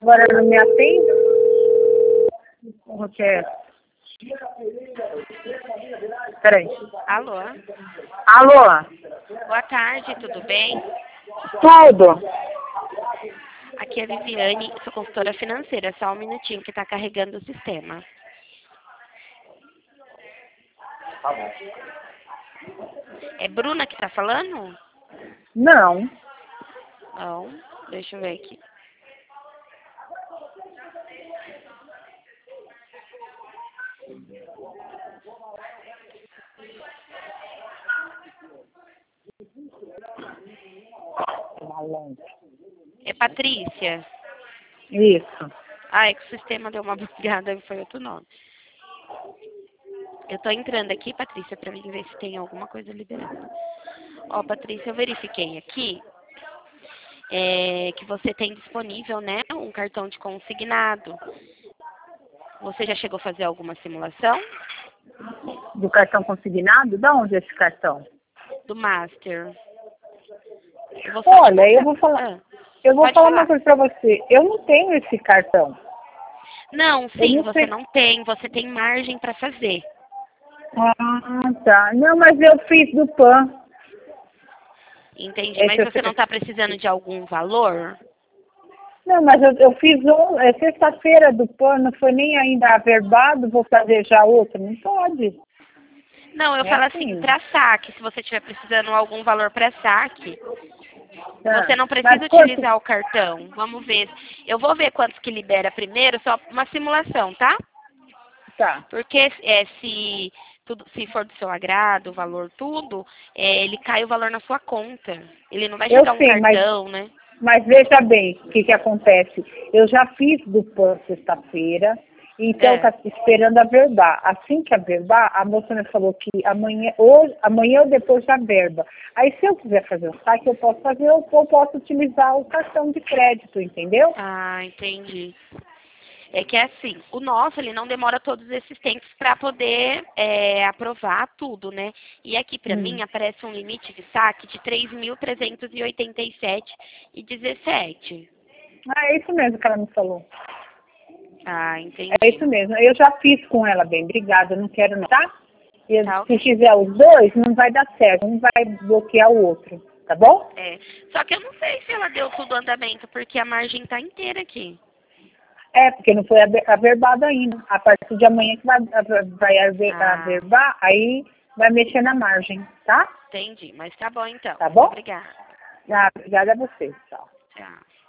Agora não me atende? Porque... Peraí. Alô? Alô? Boa tarde, tudo bem? Tudo? Aqui é a Viviane, sou consultora financeira. Só um minutinho que está carregando o sistema. É Bruna que está falando? Não. Não, deixa eu ver aqui. É Patrícia? Isso. Ah, é que o sistema deu uma bugada e foi outro nome. Eu tô entrando aqui, Patrícia, pra mim ver se tem alguma coisa liberada. Ó, Patrícia, eu verifiquei aqui que você tem disponível, né, um cartão de consignado. Você já chegou a fazer alguma simulação? Do cartão consignado? Da onde é esse cartão? Do Master. Eu vou só te Olha, eu mostrar. vou falar. Ah, Eu vou pode falar uma falar. coisa pra você. Eu não tenho esse cartão. Não, Eu sim, não você sei. não tem. Você tem margem para fazer. Ah, tá. Não, mas eu fiz do PAN. Entendi. Mas Esse você não está precisando de algum valor? Não, mas eu fiz sexta-feira do PAN, não foi nem ainda averbado, vou fazer já outro. Não pode. Não, eu É falo assim, assim. para saque. Se você estiver precisando de algum valor para saque, Tá. você não precisa Mas quanto? utilizar o cartão. Vamos ver. Eu vou ver quantos que libera primeiro, só uma simulação, tá? Tá. Porque se for do seu agrado, o valor tudo, ele cai o valor na sua conta. Ele não vai Eu chegar um sei, cartão, né? mas veja bem o que acontece. Eu já fiz do PAN sexta-feira, então É. tá esperando averbar. Assim que averbar, a moça me falou que amanhã ou depois já averba. Aí se eu quiser fazer o saque, eu posso fazer, ou eu posso utilizar o cartão de crédito, entendeu? Ah, entendi. É que é assim, o nosso ele não demora todos esses tempos para poder aprovar tudo, né? E aqui para mim aparece um limite de saque de 3.387,17. Ah, é isso mesmo que ela me falou. Ah, É entendi. isso mesmo. Eu já fiz com ela, bem. Obrigada, eu não quero não, tá? Tá Se ok. fizer os dois, não vai dar certo. Um vai bloquear o outro, tá bom? É. Só que eu não sei se ela deu tudo andamento, porque a margem tá inteira aqui. É, porque não foi averbado ainda. A partir de amanhã que vai Ah, averbar, aí vai mexer na margem, tá? entendi. Mas tá bom então. Tá Muito bom? obrigada. Ah, obrigada a você. Tchau. Tchau.